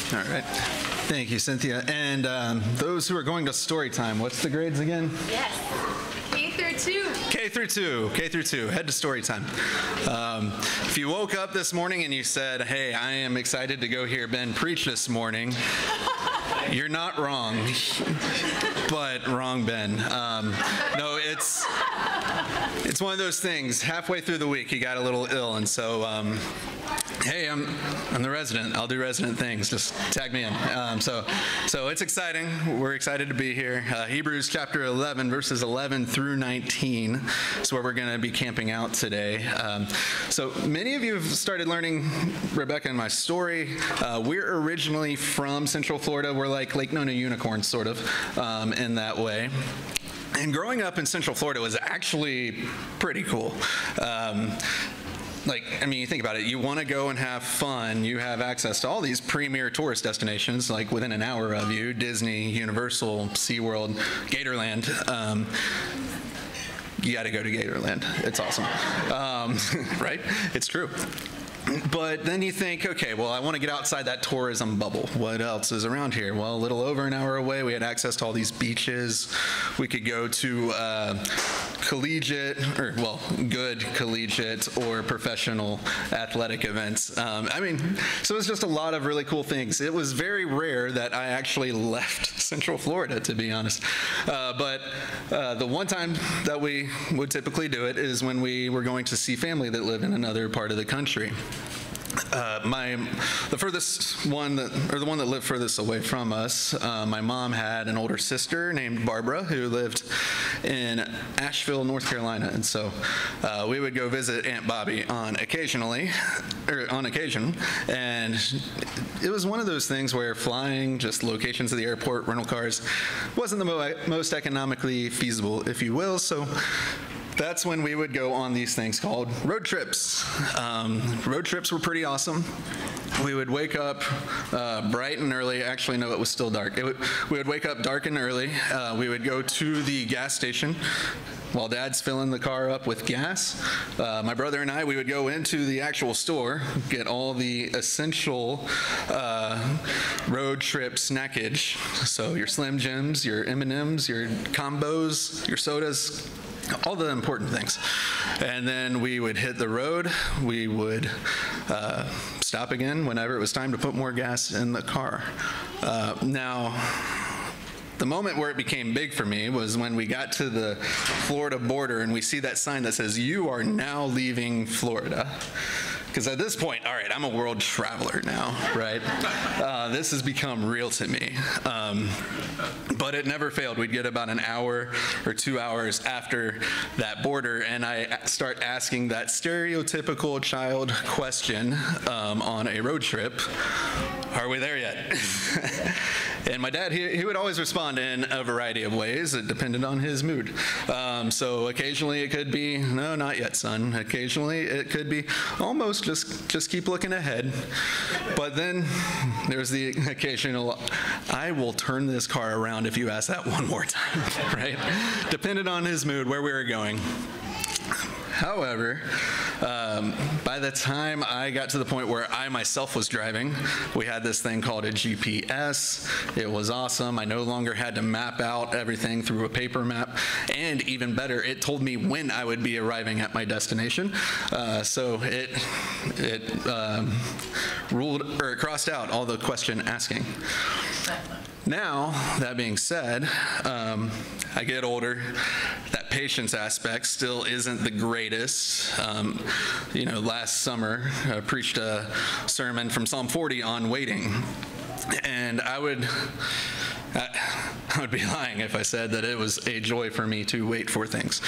All right. Thank you, Cynthia. And those who are going to story time, what's the grades again? Yes. K through 2. K through 2. K through 2. Head to story time. If you woke up this morning and you said, hey, I am excited to go hear Ben preach this morning, you're not wrong. But wrong, Ben. No, it's one of those things. Halfway through the week, he got a little ill, and so hey, I'm the resident. I'll do resident things. Just tag me in. So it's exciting. We're excited to be here. Hebrews chapter 11, verses 11 through 19 is where we're going to be camping out today. So many of you have started learning Rebecca and my story. We're originally from Central Florida. We're like Lake Nona unicorns, sort of, in that way. And growing up in Central Florida was actually pretty cool. You think about it. You want to go and have fun. You have access to all these premier tourist destinations, like within an hour of you: Disney, Universal, SeaWorld, Gatorland. You got to go to Gatorland. It's awesome, right? It's true. But then you think, okay, well, I want to get outside that tourism bubble. What else is around here? Well, a little over an hour away, we had access to all these beaches. We could go to good collegiate or professional athletic events. So it was just a lot of really cool things. It was very rare that I actually left Central Florida, to be honest. But the one time that we would typically do it is when we were going to see family that lived in another part of the country. The one that lived furthest away from us, my mom had an older sister named Barbara who lived in Asheville, North Carolina, and so we would go visit Aunt Bobby on occasion, and it was one of those things where flying, just locations of the airport, rental cars, wasn't the most economically feasible, if you will, so that's when we would go on these things called road trips. Road trips were pretty awesome. We would wake up bright and early. Actually, no, it was still dark. We would wake up dark and early. We would go to the gas station while Dad's filling the car up with gas. My brother and I, we would go into the actual store, get all the essential road trip snackage. So your Slim Jims, your M&Ms, your combos, your sodas, all the important things. And then we would hit the road. We would stop again whenever it was time to put more gas in the car. Now, the moment where it became big for me was when we got to the Florida border and we see that sign that says, "You are now leaving Florida." Because at this point, all right, I'm a world traveler now, right? This has become real to me. But it never failed. We'd get about an hour or 2 hours after that border, and I start asking that stereotypical child question on a road trip: are we there yet? And my dad, he would always respond in a variety of ways. It depended on his mood. So occasionally it could be, "No, not yet, son." Occasionally it could be, "Almost, just keep looking ahead." But then there's the occasional, "I will turn this car around if you ask that one more time," right? Depended on his mood, where we were going. However, by the time I got to the point where I myself was driving, we had this thing called a GPS. It was awesome. I no longer had to map out everything through a paper map. And even better, it told me when I would be arriving at my destination. So it crossed out all the question asking. Now, that being said, I get older. That patience aspect still isn't the greatest. Last summer, I preached a sermon from Psalm 40 on waiting. And I would be lying if I said that it was a joy for me to wait for things.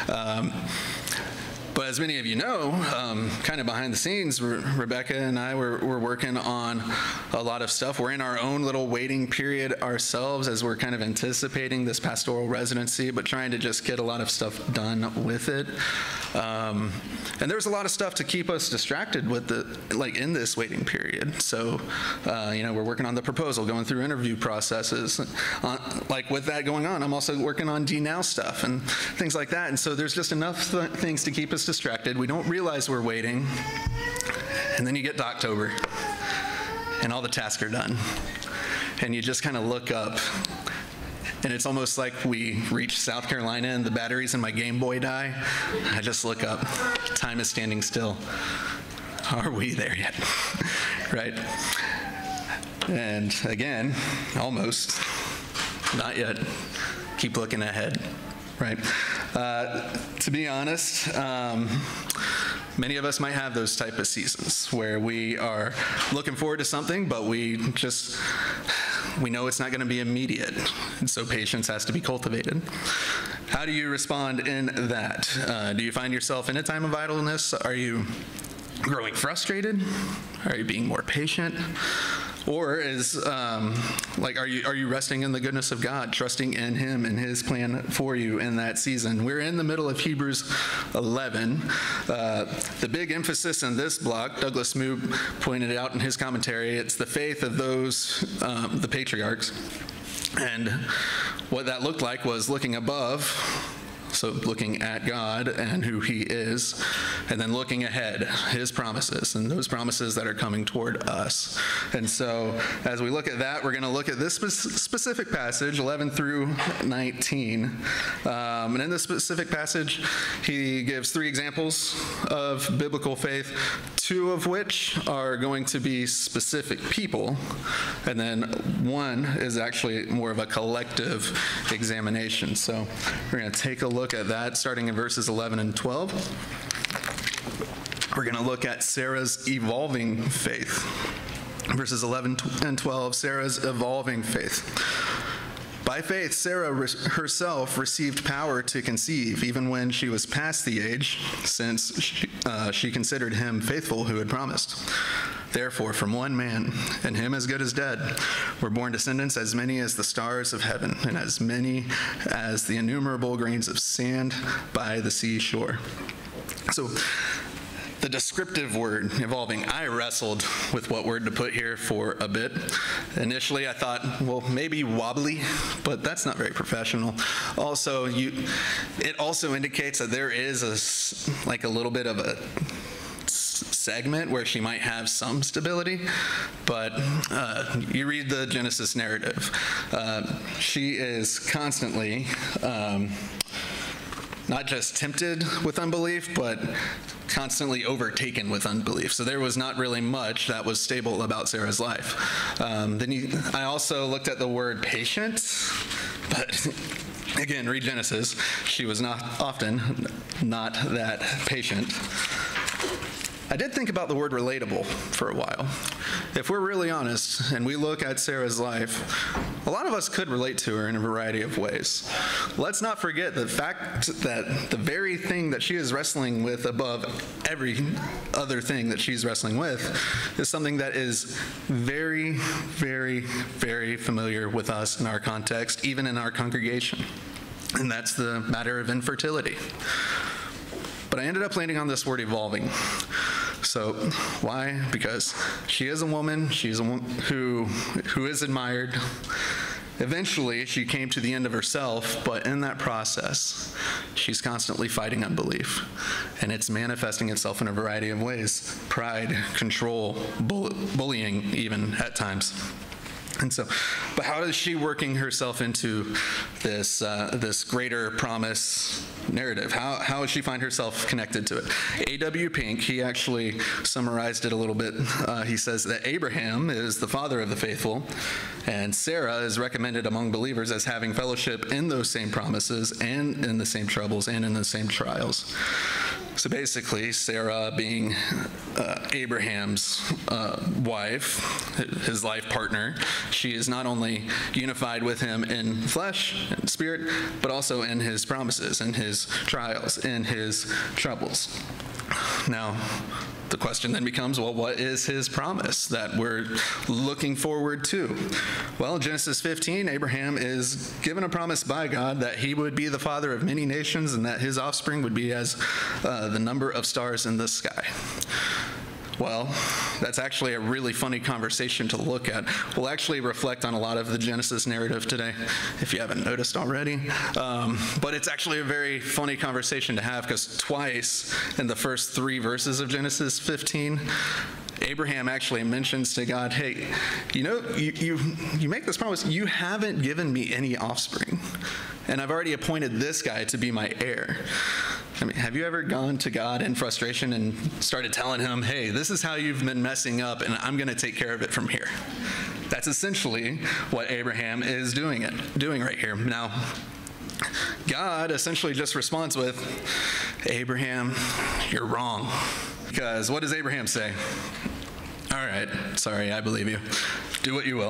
But as many of you know, kind of behind the scenes, Rebecca and I were working on a lot of stuff. We're in our own little waiting period ourselves as we're kind of anticipating this pastoral residency, but trying to just get a lot of stuff done with it. And there's a lot of stuff to keep us distracted with in this waiting period. So, we're working on the proposal, going through interview processes. With that going on, I'm also working on DNow stuff and things like that. And so there's just enough things to keep us distracted. We don't realize we're waiting. And then you get to October. and all the tasks are done. And you just kind of look up, and it's almost like we reach South Carolina and the batteries in my Game Boy die. I just look up. Time is standing still. Are we there yet? Right? And again, almost. Not yet. Keep looking ahead. Right? To be honest, many of us might have those type of seasons where we are looking forward to something, but we know it's not going to be immediate, and so patience has to be cultivated. How do you respond in that? Do you find yourself in a time of idleness? Are you growing frustrated? Are you being more patient? Or are you resting in the goodness of God, trusting in Him and His plan for you in that season? We're in the middle of Hebrews 11. The big emphasis in this block, Douglas Moo pointed out in his commentary, it's the faith of those, the patriarchs. And what that looked like was looking above, so looking at God and who He is, and then looking ahead, His promises, and those promises that are coming toward us. And so as we look at that, we're going to look at this specific passage, 11 through 19. And in this specific passage, he gives 3 examples of biblical faith, 2 of which are going to be specific people, and then 1 is actually more of a collective examination. So we're going to take a look at that, starting in verses 11 and 12. We're going to look at Sarah's evolving faith. Verses 11 and 12, Sarah's evolving faith. By faith, Sarah herself received power to conceive, even when she was past the age, since she considered him faithful who had promised. Therefore, from one man, and him as good as dead, were born descendants as many as the stars of heaven, and as many as the innumerable grains of sand by the seashore. So, the descriptive word, evolving, I wrestled with what word to put here for a bit. Initially, I thought, well, maybe wobbly, but that's not very professional. Also, it also indicates that there is a little bit of a segment where she might have some stability, but you read the Genesis narrative. She is constantly not just tempted with unbelief, but constantly overtaken with unbelief. So there was not really much that was stable about Sarah's life. I also looked at the word patient, but again, read Genesis. She was not that patient. I did think about the word relatable for a while. If we're really honest and we look at Sarah's life, a lot of us could relate to her in a variety of ways. Let's not forget the fact that the very thing that she is wrestling with above every other thing that she's wrestling with is something that is very, very, very familiar with us in our context, even in our congregation. And that's the matter of infertility. But I ended up landing on this word evolving. So why? Because she is a woman. She's a woman who is admired. Eventually, she came to the end of herself, but in that process, she's constantly fighting unbelief. And it's manifesting itself in a variety of ways: pride, control, bullying even at times. And so, but how is she working herself into this greater promise narrative? How does she find herself connected to it? A.W. Pink, he actually summarized it a little bit. He says that Abraham is the father of the faithful, and Sarah is recommended among believers as having fellowship in those same promises and in the same troubles and in the same trials. So basically, Sarah being Abraham's wife, his life partner, she is not only unified with him in flesh and spirit, but also in his promises, in his trials, in his troubles. Now, the question then becomes, well, what is his promise that we're looking forward to? Well, Genesis 15, Abraham is given a promise by God that he would be the father of many nations and that his offspring would be as the number of stars in the sky. Well, that's actually a really funny conversation to look at. We'll actually reflect on a lot of the Genesis narrative today, if you haven't noticed already. But it's actually a very funny conversation to have, because twice in the first 3 verses of Genesis 15, Abraham actually mentions to God, hey, you make this promise, you haven't given me any offspring, and I've already appointed this guy to be my heir. I mean, have you ever gone to God in frustration and started telling him, hey, this is how you've been messing up, and I'm going to take care of it from here? That's essentially what Abraham is doing right here. Now, God essentially just responds with, Abraham, you're wrong. Because what does Abraham say? All right, sorry, I believe you. Do what you will.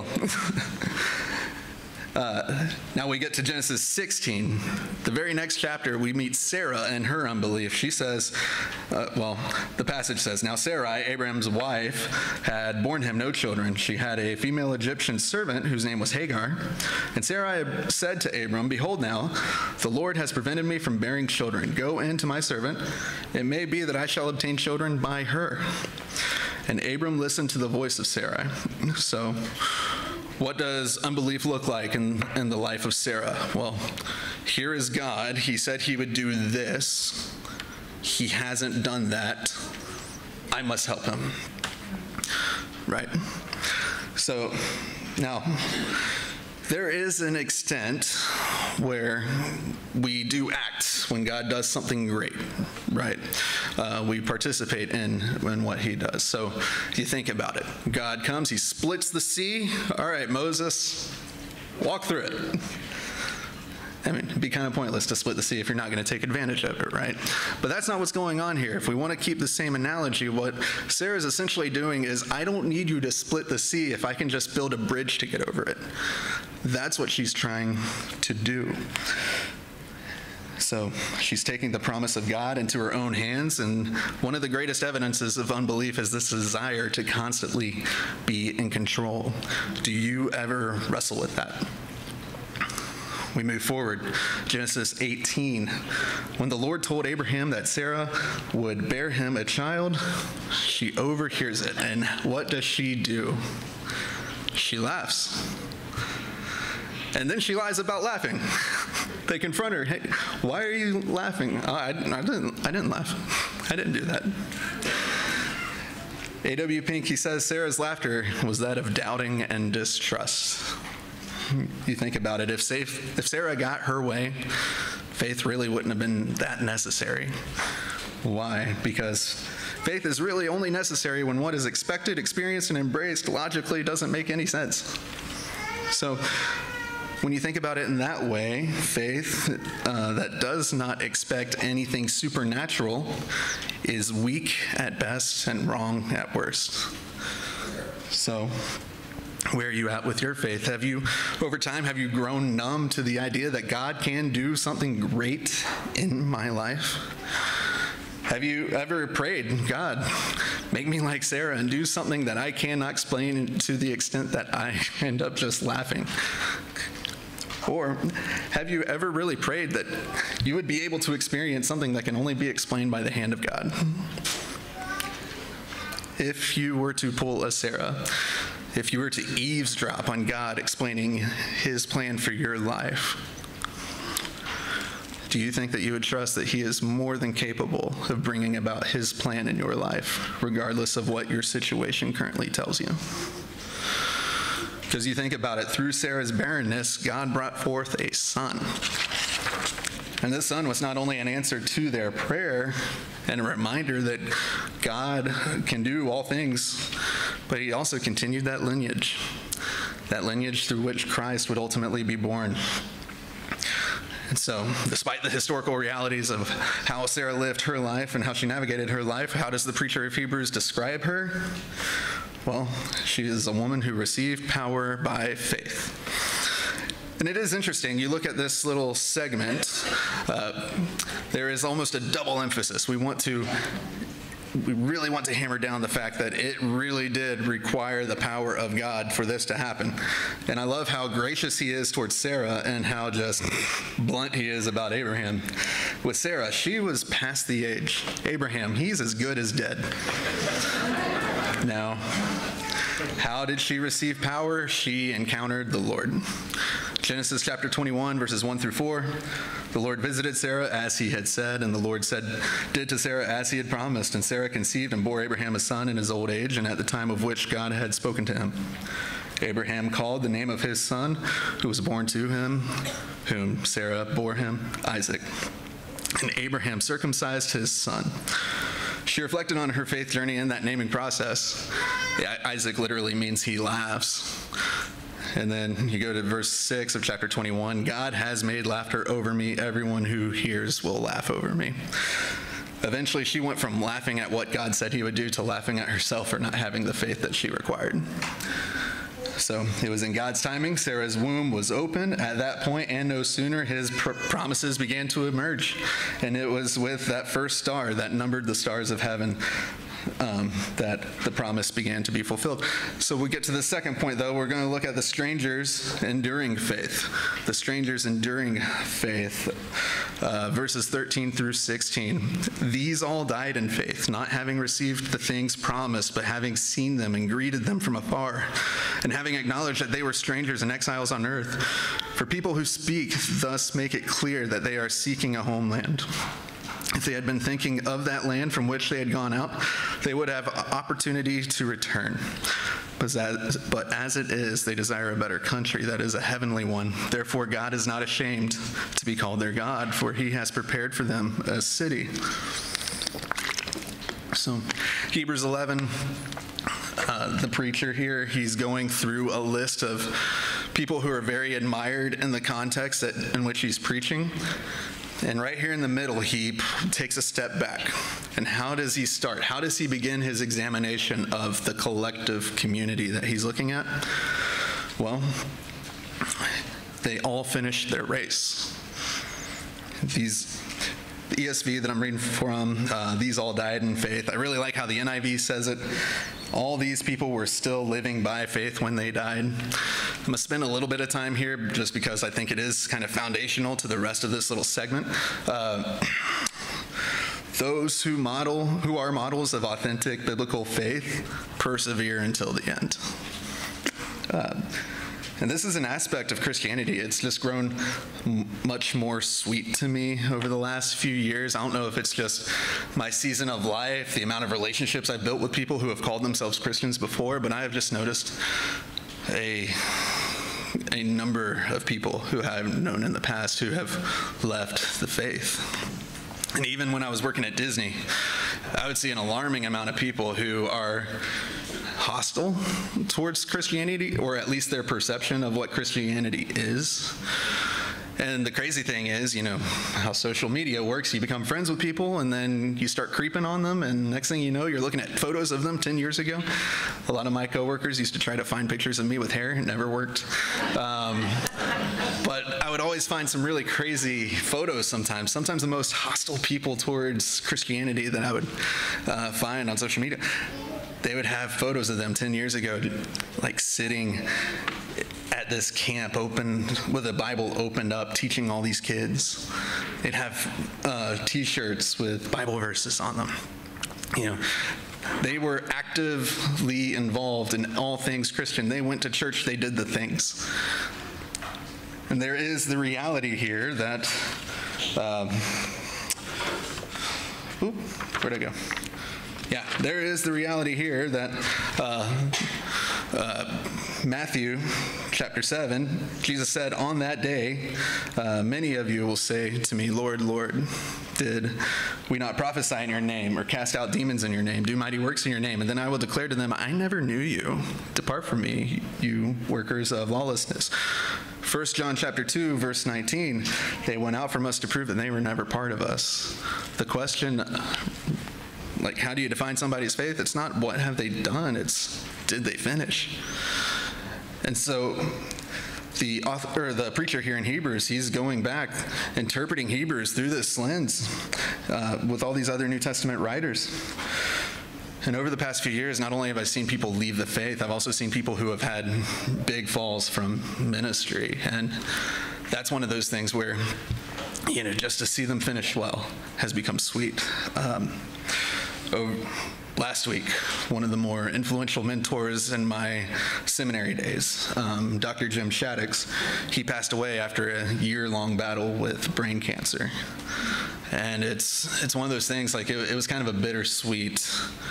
Now we get to Genesis 16. The very next chapter, we meet Sarah and her unbelief. She says, the passage says, now Sarai, Abraham's wife, had borne him no children. She had a female Egyptian servant whose name was Hagar. And Sarai said to Abram, behold now, the Lord has prevented me from bearing children. Go in to my servant. It may be that I shall obtain children by her. And Abram listened to the voice of Sarai. So, what does unbelief look like in the life of Sarah? Well, here is God. He said he would do this. He hasn't done that. I must help him. Right? So, now, there is an extent where we do act when God does something great, right? We participate in what he does. So you think about it. God comes, he splits the sea. All right, Moses, walk through it. I mean, it'd be kind of pointless to split the sea if you're not going to take advantage of it, right? But that's not what's going on here. If we want to keep the same analogy, what Sarah's essentially doing is, I don't need you to split the sea if I can just build a bridge to get over it. That's what she's trying to do. So she's taking the promise of God into her own hands, and one of the greatest evidences of unbelief is this desire to constantly be in control. Do you ever wrestle with that? We move forward. Genesis 18. When the Lord told Abraham that Sarah would bear him a child, she overhears it. And what does she do? She laughs. And then she lies about laughing. They confront her. Hey, why are you laughing? Oh, I didn't laugh. I didn't do that. A.W. Pink, he says, Sarah's laughter was that of doubting and distrust. You think about it. If Sarah got her way, faith really wouldn't have been that necessary. Why? Because faith is really only necessary when what is expected, experienced, and embraced logically doesn't make any sense. So when you think about it in that way, faith that does not expect anything supernatural is weak at best and wrong at worst. So where are you at with your faith? Over time, have you grown numb to the idea that God can do something great in my life? Have you ever prayed, God, make me like Sarah and do something that I cannot explain to the extent that I end up just laughing? Or have you ever really prayed that you would be able to experience something that can only be explained by the hand of God? If you were to pull a Sarah, if you were to eavesdrop on God explaining his plan for your life, do you think that you would trust that he is more than capable of bringing about his plan in your life, regardless of what your situation currently tells you? Because you think about it, through Sarah's barrenness, God brought forth a son. And this son was not only an answer to their prayer and a reminder that God can do all things, but he also continued that lineage through which Christ would ultimately be born. And so, despite the historical realities of how Sarah lived her life and how she navigated her life, how does the preacher of Hebrews describe her? Well, she is a woman who received power by faith. And it is interesting, you look at this little segment, there is almost a double emphasis. We really want to hammer down the fact that it really did require the power of God for this to happen. And I love how gracious he is towards Sarah and how just blunt he is about Abraham. With Sarah, she was past the age. Abraham, he's as good as dead. Now, how did she receive power? She encountered the Lord. Genesis chapter 21, verses 1 through 4. The Lord visited Sarah as he had said, and the Lord did to Sarah as he had promised. And Sarah conceived and bore Abraham a son in his old age, and at the time of which God had spoken to him. Abraham called the name of his son, who was born to him, whom Sarah bore him, Isaac. And Abraham circumcised his son. She reflected on her faith journey in that naming process. Isaac literally means he laughs. And then you go to verse 6 of chapter 21. God has made laughter over me. Everyone who hears will laugh over me. Eventually, she went from laughing at what God said he would do to laughing at herself for not having the faith that she required. So it was in God's timing. Sarah's womb was open at that point, and no sooner his promises began to emerge. And it was with that first star that numbered the stars of heaven that the promise began to be fulfilled. So we get to the second point, though. We're going to look at the strangers enduring faith. The strangers enduring faith. Verses 13 through 16. These all died in faith, not having received the things promised, but having seen them and greeted them from afar, and having acknowledged that they were strangers and exiles on earth. For people who speak thus make it clear that they are seeking a homeland. If they had been thinking of that land from which they had gone out, they would have opportunity to return. But as it is, they desire a better country, that is a heavenly one. Therefore, God is not ashamed to be called their God, for he has prepared for them a city. So, Hebrews 11, the preacher here, he's going through a list of people who are very admired in the context in which he's preaching. And right here in the middle, he takes a step back. And how does he start? How does he begin his examination of the collective community that he's looking at? Well, they all finished their race. The ESV that I'm reading from, these all died in faith. I really like how the NIV says it. All these people were still living by faith when they died. I'm going to spend a little bit of time here just because I think it is kind of foundational to the rest of this little segment. Those who are models of authentic biblical faith persevere until the end. And this is an aspect of Christianity. It's just grown much more sweet to me over the last few years. I don't know if it's just my season of life, the amount of relationships I've built with people who have called themselves Christians before, but I have just noticed a number of people who I've known in the past who have left the faith. And even when I was working at Disney, I would see an alarming amount of people who are hostile towards Christianity, or at least their perception of what Christianity is. And the crazy thing is, you know, how social media works. You become friends with people, and then you start creeping on them, and next thing you know, you're looking at photos of them 10 years ago. A lot of my coworkers used to try to find pictures of me with hair. It never worked. But I would always find some really crazy photos sometimes the most hostile people towards Christianity that I would find on social media. They would have photos of them 10 years ago, like sitting at this camp open with a Bible opened up, teaching all these kids. They'd have T-shirts with Bible verses on them. You know, they were actively involved in all things Christian. They went to church. They did the things. And there is the reality here that, where'd I go? Yeah, there is the reality here that Matthew chapter 7, Jesus said, on that day, many of you will say to me, Lord, Lord, did we not prophesy in your name or cast out demons in your name, do mighty works in your name? And then I will declare to them, I never knew you. Depart from me, you workers of lawlessness. 1 John chapter 2, verse 19, they went out from us to prove that they were never part of us. The question, like, how do you define somebody's faith? It's not what have they done, it's did they finish? And so the author, or the preacher here in Hebrews, he's going back, interpreting Hebrews through this lens with all these other New Testament writers. And over the past few years, not only have I seen people leave the faith, I've also seen people who have had big falls from ministry. And that's one of those things where, you know, just to see them finish well has become sweet. last week, one of the more influential mentors in my seminary days, Dr. Jim Shaddix, he passed away after a year-long battle with brain cancer. And it's one of those things, like it was kind of a bittersweet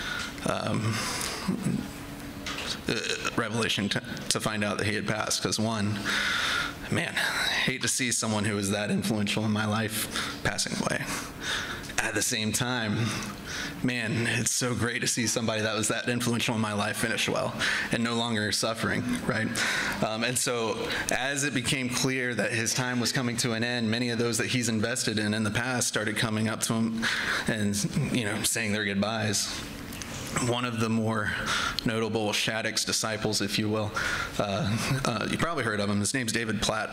revelation to find out that he had passed, because one, man, I hate to see someone who was that influential in my life passing away. At the same time, man, it's so great to see somebody that was that influential in my life finish well and no longer suffering, right? And so as it became clear that his time was coming to an end, many of those that he's invested in the past started coming up to him and, saying their goodbyes. One of the more notable Shaddix disciples, if you will, you probably heard of him. His name's David Platt.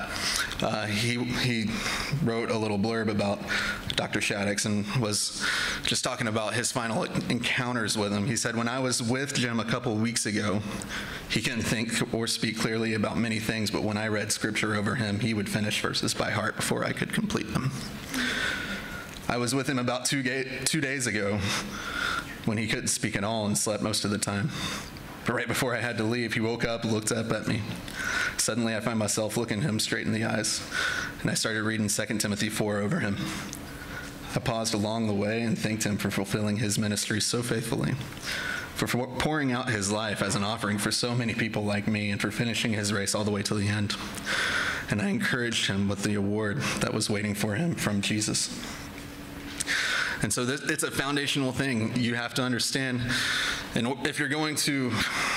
He wrote a little blurb about Dr. Shaddix and was just talking about his final encounters with him. He said, "When I was with Jim a couple weeks ago, he couldn't think or speak clearly about many things, but when I read scripture over him, he would finish verses by heart before I could complete them. I was with him about 2 days ago, when he couldn't speak at all and slept most of the time. But right before I had to leave, he woke up, looked up at me. Suddenly, I find myself looking him straight in the eyes, and I started reading 2 Timothy 4 over him. I paused along the way and thanked him for fulfilling his ministry so faithfully, for pouring out his life as an offering for so many people like me, and for finishing his race all the way to the end. And I encouraged him with the award that was waiting for him from Jesus." And so it's a foundational thing you have to understand. And if you're going to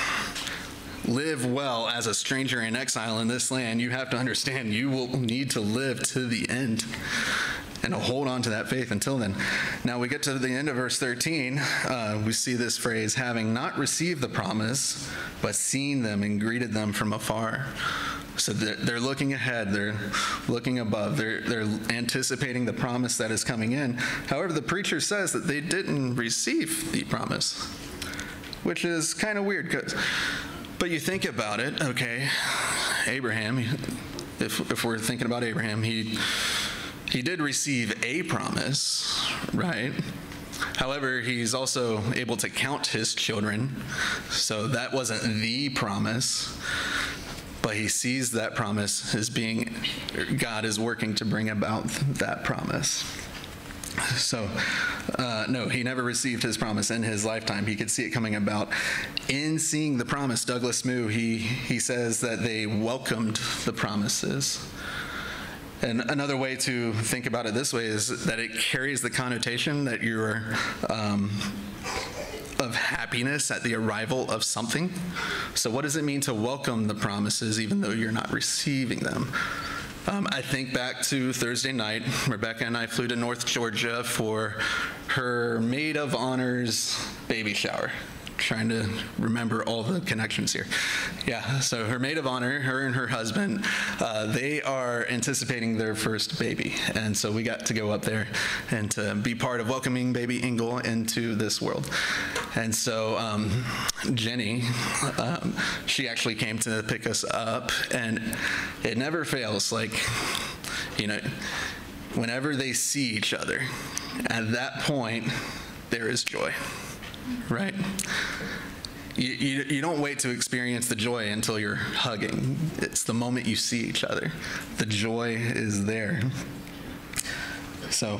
live well as a stranger in exile in this land, you have to understand you will need to live to the end and to hold on to that faith until then. Now we get to the end of verse 13. We see this phrase, "having not received the promise, but seen them and greeted them from afar." So they're looking ahead, they're looking above, they're anticipating the promise that is coming in. However, the preacher says that they didn't receive the promise, which is kind of weird. But you think about it, okay, Abraham, if we're thinking about Abraham, he did receive a promise, right? However, he's also able to count his children, so that wasn't the promise. But he sees that promise as being, God is working to bring about that promise. So, no, he never received his promise in his lifetime. He could see it coming about. In seeing the promise, Douglas Moo, he says that they welcomed the promises. And another way to think about it this way is that it carries the connotation that you're of happiness at the arrival of something. So what does it mean to welcome the promises even though you're not receiving them? I think back to Thursday night. Rebecca and I flew to North Georgia for her maid of honor's baby shower. Trying to remember all the connections here. Yeah, so her maid of honor, her and her husband, they are anticipating their first baby. And so we got to go up there and to be part of welcoming baby Ingle into this world. And so Jenny, she actually came to pick us up, and it never fails. Like, whenever they see each other, at that point, there is joy. Right? You don't wait to experience the joy until you're hugging. It's the moment you see each other. The joy is there. So,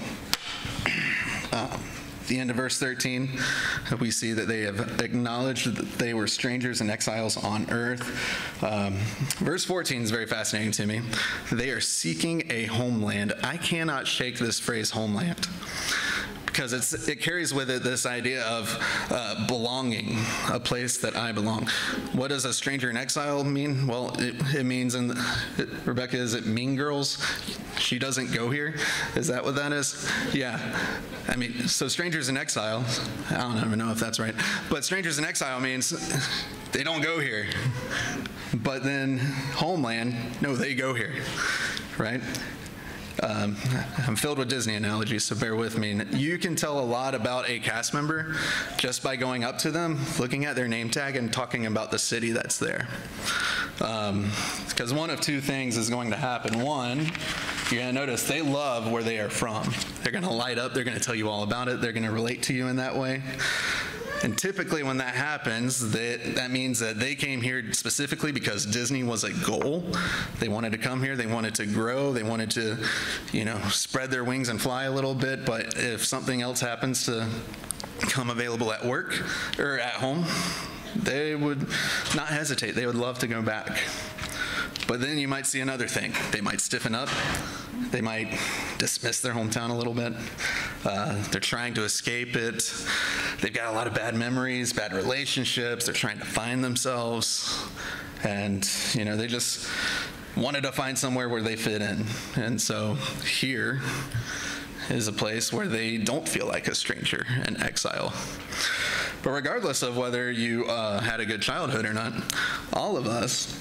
the end of verse 13, we see that they have acknowledged that they were strangers and exiles on earth. Verse 14 is very fascinating to me. They are seeking a homeland. I cannot shake this phrase, homeland, because it carries with it this idea of belonging, a place that I belong. What does a stranger in exile mean? Well, it means, Rebecca, is it Mean Girls? She doesn't go here? Is that what that is? Yeah. I mean, so strangers in exile, I don't even know if that's right, but strangers in exile means they don't go here. But then homeland, no, they go here, right? I'm filled with Disney analogies, so bear with me. You can tell a lot about a cast member just by going up to them, looking at their name tag, and talking about the city that's there. Because one of two things is going to happen. One, you're going to notice they love where they are from. They're going to light up. They're going to tell you all about it. They're going to relate to you in that way. And typically when that happens, that means that they came here specifically because Disney was a goal. They wanted to come here, they wanted to grow, they wanted to, spread their wings and fly a little bit, but if something else happens to come available at work or at home, they would not hesitate. They would love to go back. But then you might see another thing. They might stiffen up. They might dismiss their hometown a little bit. They're trying to escape it. They've got a lot of bad memories, bad relationships. They're trying to find themselves. And, they just wanted to find somewhere where they fit in. And so here is a place where they don't feel like a stranger and exile. But regardless of whether you had a good childhood or not, all of us,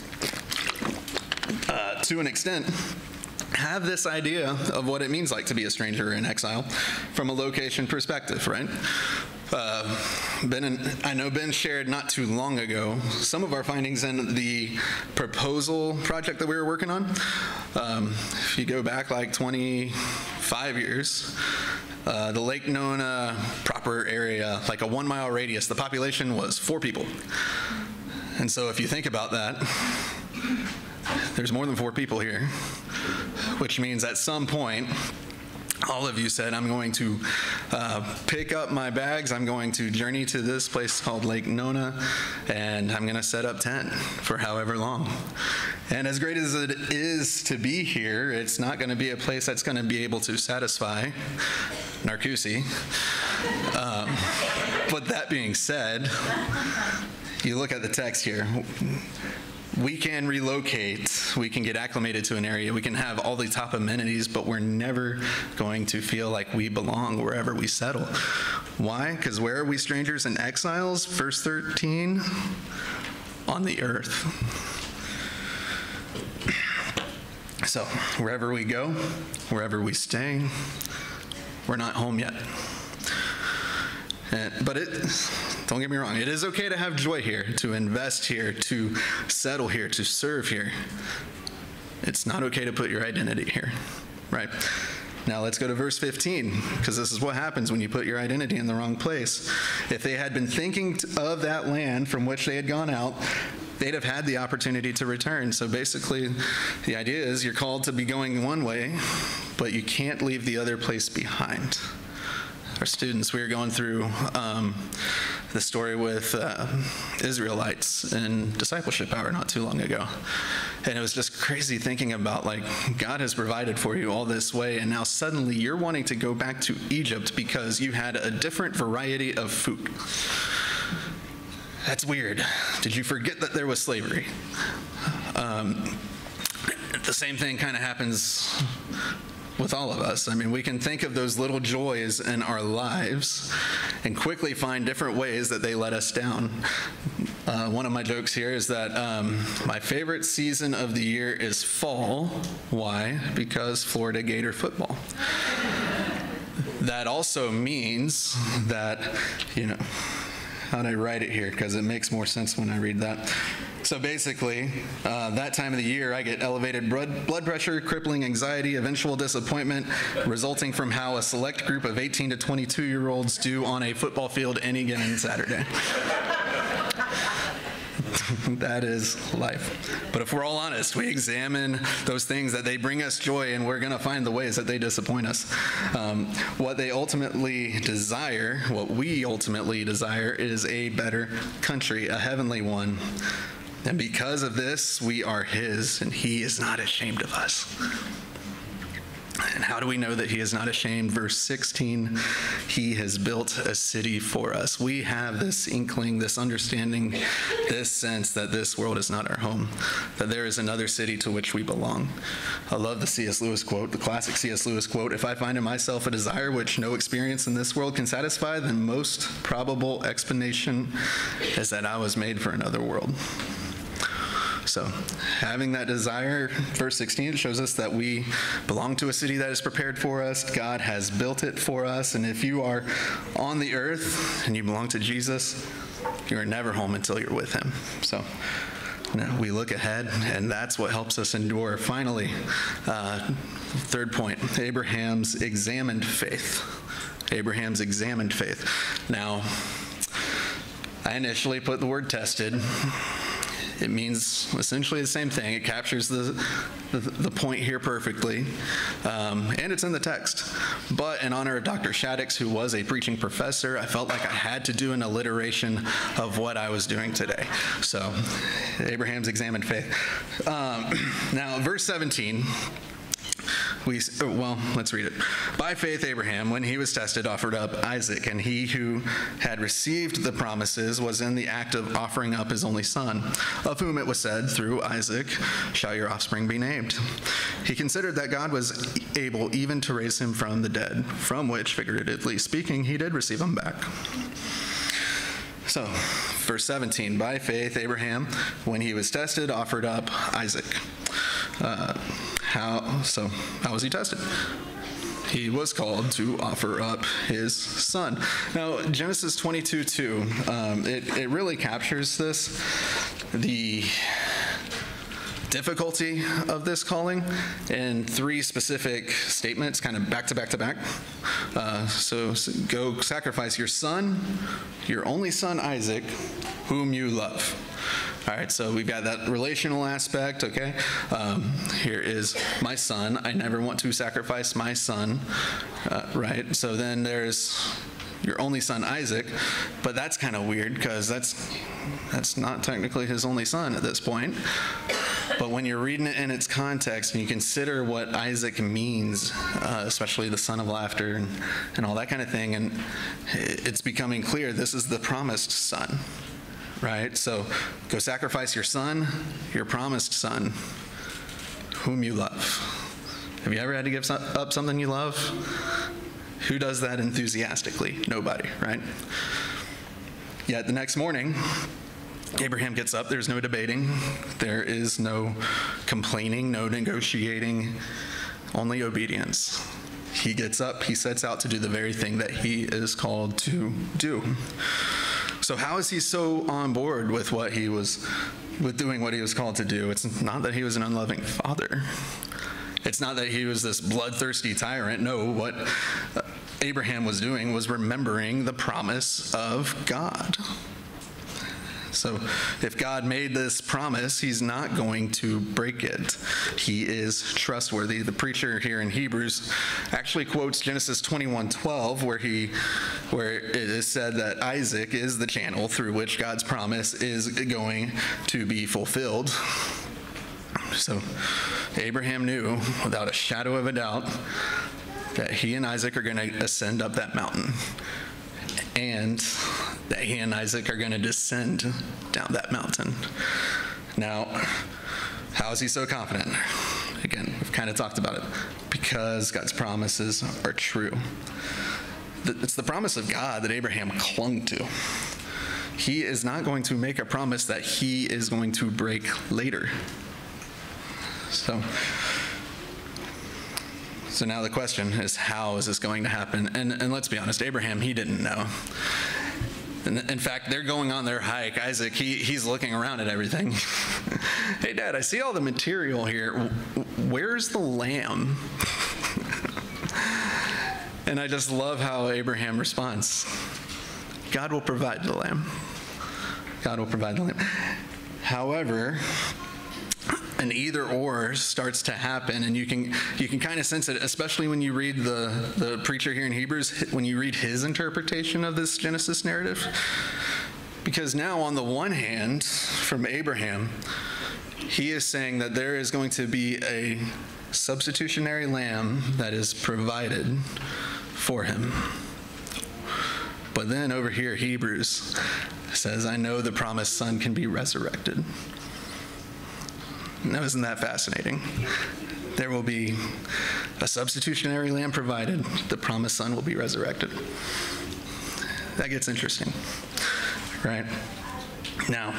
to an extent, have this idea of what it means like to be a stranger in exile from a location perspective, right? I know Ben shared not too long ago some of our findings in the proposal project that we were working on. If you go back like 25 years, the Lake Nona proper area, like a 1 mile radius, the population was 4 people. And so if you think about that, there's more than 4 people here, which means at some point, all of you said, I'm going to pick up my bags, I'm going to journey to this place called Lake Nona, and I'm going to set up tent for however long. And as great as it is to be here, it's not going to be a place that's going to be able to satisfy Narcoossee. But that being said, you look at the text here. We can relocate, we can get acclimated to an area, we can have all the top amenities, but we're never going to feel like we belong wherever we settle. Why? Because where are we strangers and exiles? Verse 13, on the earth. So wherever we go, wherever we stay, we're not home yet. But don't get me wrong, it is okay to have joy here, to invest here, to settle here, to serve here. It's not okay to put your identity here, right? Now let's go to verse 15, because this is what happens when you put your identity in the wrong place. If they had been thinking of that land from which they had gone out, they'd have had the opportunity to return. So basically, the idea is you're called to be going one way, but you can't leave the other place behind. Our students, we were going through the story with Israelites in discipleship hour not too long ago. And it was just crazy thinking about, like, God has provided for you all this way, and now suddenly you're wanting to go back to Egypt because you had a different variety of food. That's weird. Did you forget that there was slavery? The same thing kind of happens with all of us. I mean, we can think of those little joys in our lives and quickly find different ways that they let us down. One of my jokes here is that my favorite season of the year is fall. Why? Because Florida Gator football. That also means that, how do I write it here? Because it makes more sense when I read that. So basically, that time of the year, I get elevated blood pressure, crippling anxiety, eventual disappointment, resulting from how a select group of 18 to 22-year-olds do on a football field any given Saturday. That is life. But if we're all honest, we examine those things that they bring us joy, and we're going to find the ways that they disappoint us. What we ultimately desire is a better country, a heavenly one. And because of this, we are His, and He is not ashamed of us. And how do we know that He is not ashamed? Verse 16, He has built a city for us. We have this inkling, this understanding, this sense that this world is not our home, that there is another city to which we belong. I love the C.S. Lewis quote, the classic C.S. Lewis quote, "If I find in myself a desire which no experience in this world can satisfy, the most probable explanation is that I was made for another world." So having that desire, verse 16, shows us that we belong to a city that is prepared for us. God has built it for us. And if you are on the earth and you belong to Jesus, you are never home until you're with Him. So we look ahead, and that's what helps us endure. Finally, third point, Abraham's examined faith. Abraham's examined faith. Now, I initially put the word tested. It means essentially the same thing. It captures the point here perfectly, and it's in the text. But in honor of Dr. Shaddix, who was a preaching professor, I felt like I had to do an alliteration of what I was doing today. So, Abraham's examined faith. Now, verse 17. Let's read it. By faith, Abraham, when he was tested, offered up Isaac, and he who had received the promises was in the act of offering up his only son, of whom it was said, through Isaac shall your offspring be named. He considered that God was able even to raise him from the dead, from which, figuratively speaking, he did receive him back. So, verse 17, by faith, Abraham, when he was tested, offered up Isaac. How was he tested? He was called to offer up his son. Now, Genesis 22:2, it really captures this, the difficulty of this calling in three specific statements, kind of back to back to back. So go sacrifice your son, your only son Isaac, whom you love. All right, so we've got that relational aspect, okay? Here is my son. I never want to sacrifice my son, right? So then there's your only son Isaac, but that's kind of weird because that's not technically his only son at this point. But when you're reading it in its context and you consider what Isaac means, especially the son of laughter and all that kind of thing, and it's becoming clear this is the promised son. Right? So go sacrifice your son, your promised son, whom you love. Have you ever had to give up something you love? Who does that enthusiastically? Nobody, right? Yet the next morning, Abraham gets up. There's no debating. There is no complaining, no negotiating, only obedience. He gets up. He sets out to do the very thing that he is called to do. So how is he so on board with doing what he was called to do? It's not that he was an unloving father. It's not that he was this bloodthirsty tyrant. No, what Abraham was doing was remembering the promise of God. So if God made this promise, he's not going to break it. He is trustworthy. The preacher here in Hebrews actually quotes Genesis 21:12, where it is said that Isaac is the channel through which God's promise is going to be fulfilled. So Abraham knew without a shadow of a doubt that he and Isaac are going to ascend up that mountain, and that he and Isaac are going to descend down that mountain. Now, how is he so confident? Again, we've kind of talked about it. Because God's promises are true. It's the promise of God that Abraham clung to. He is not going to make a promise that he is going to break later. So now the question is, how is this going to happen? And let's be honest, Abraham, he didn't know. In fact, they're going on their hike. Isaac, he's looking around at everything. Hey, Dad, I see all the material here. Where's the lamb? And I just love how Abraham responds. God will provide the lamb. God will provide the lamb. However, an either or starts to happen, and you can kind of sense it, especially when you read the preacher here in Hebrews, when you read his interpretation of this Genesis narrative. Because now, on the one hand, from Abraham, he is saying that there is going to be a substitutionary lamb that is provided for him. But then over here, Hebrews says, I know the promised son can be resurrected. Now, isn't that fascinating? There will be a substitutionary lamb provided. The promised son will be resurrected. That gets interesting, right? Now,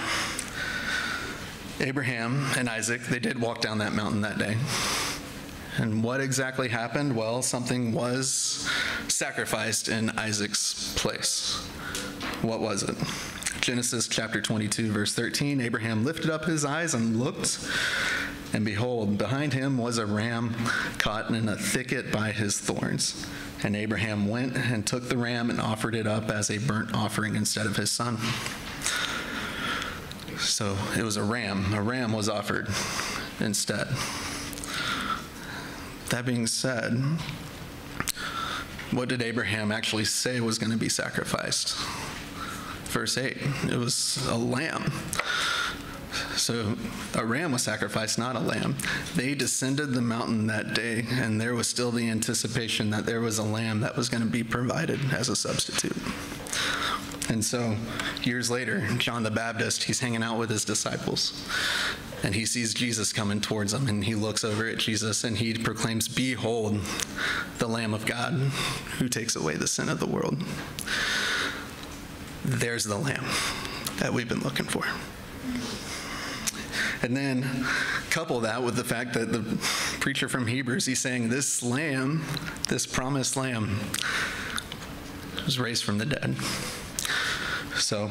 Abraham and Isaac, they did walk down that mountain that day. And what exactly happened? Well, something was sacrificed in Isaac's place. What was it? Genesis chapter 22, verse 13, Abraham lifted up his eyes and looked, and behold, behind him was a ram caught in a thicket by his thorns. And Abraham went and took the ram and offered it up as a burnt offering instead of his son. So it was a ram. A ram was offered instead. That being said, what did Abraham actually say was going to be sacrificed? Verse 8, it was a lamb. So a ram was sacrificed, not a lamb. They descended the mountain that day, and there was still the anticipation that there was a lamb that was going to be provided as a substitute. And so years later, John the Baptist, he's hanging out with his disciples, and he sees Jesus coming towards him, and he looks over at Jesus, and he proclaims, "Behold, the Lamb of God who takes away the sin of the world." There's the lamb that we've been looking for. And then couple that with the fact that the preacher from Hebrews, he's saying this lamb, this promised lamb, was raised from the dead. So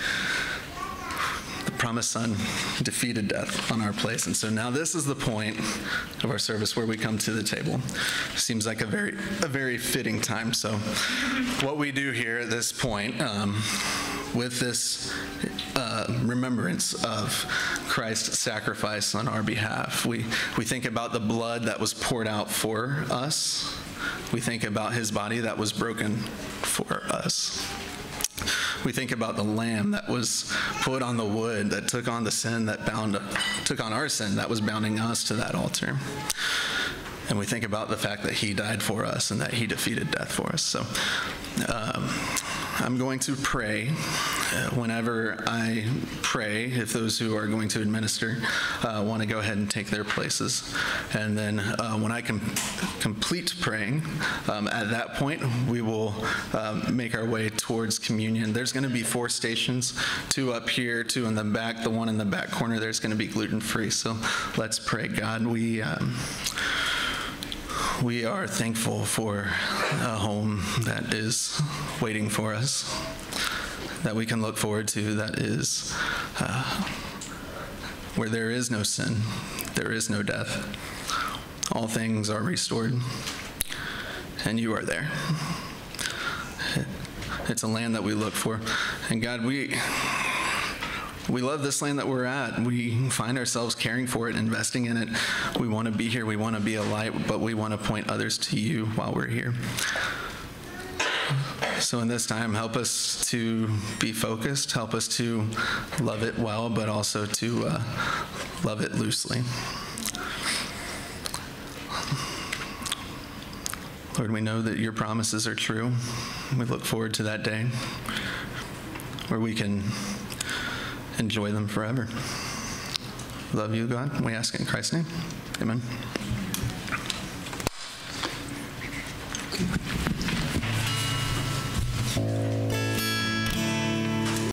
the promised son defeated death on our place. And so now this is the point of our service where we come to the table. Seems like a very fitting time. So what we do here at this point, with this remembrance of Christ's sacrifice on our behalf, we think about the blood that was poured out for us. We think about his body that was broken for us. We think about the lamb that was put on the wood that took on the sin that took on our sin that was bounding us to that altar. And we think about the fact that he died for us and that he defeated death for us. So I'm going to pray. Whenever I pray, if those who are going to administer want to go ahead and take their places. And then when I complete praying, at that point, we will make our way towards communion. There's going to be 4 stations, 2 up here, 2 in the back. The one in the back corner, there's going to be gluten-free. So let's pray. God, we are thankful for a home that is waiting for us, that we can look forward to, that is where there is no sin, there is no death. All things are restored, and you are there. It's a land that we look for. And God, we love this land that we're at. We find ourselves caring for it, investing in it. We want to be here. We want to be a light, but we want to point others to you while we're here. So in this time, help us to be focused. Help us to love it well, but also to love it loosely. Lord, we know that your promises are true. We look forward to that day where we can enjoy them forever. Love you, God. We ask it in Christ's name. Amen.